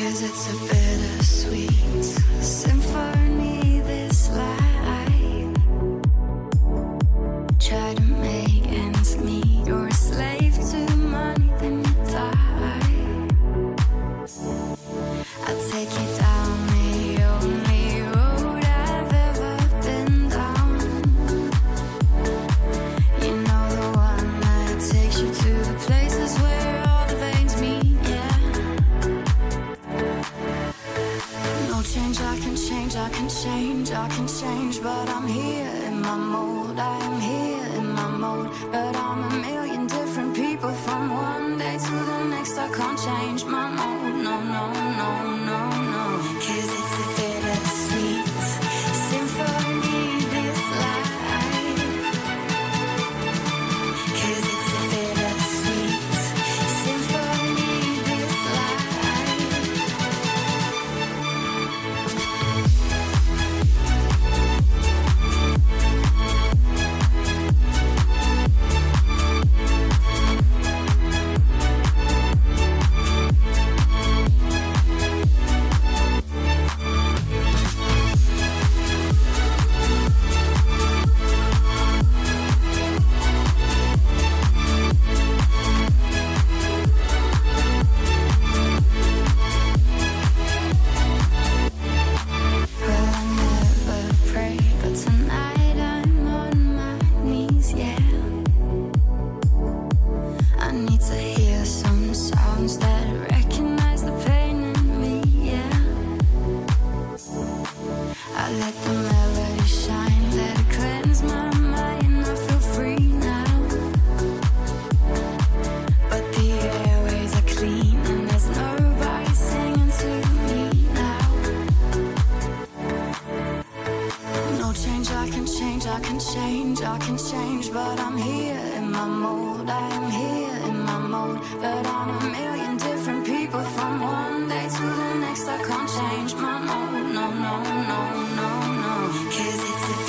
'Cause it's a bittersweet symphony, this life. Try to make ends meet. You're a slave to money, then you die. I'll take you down the only road I've ever been down. You know, the one that takes you to the places where all the veins meet, yeah. No change, I can change, I can change, I can change, but I'm here in my mold. I am here in my mode, but I'm a million different people from one day to the next. I can't change my mode, no, no, no, no, no. 'Cause it's a bittersweet symphony, this life. 'Cause it's a bittersweet symphony, this life. Well, I never pray, but tonight I'm on my knees, yeah. I need to hear some sounds that recognize the pain in me, yeah. I let the melody shine, let it cleanse my mind. I feel free now, but the airways are clean and there's nobody singing to me now. No change, I can change, I can change, I can change, but I'm here in my mold. I am here in my mode, but I'm a million different people from one day to the next. I can't change my mode, no, no, no, no, no. 'Cause it's a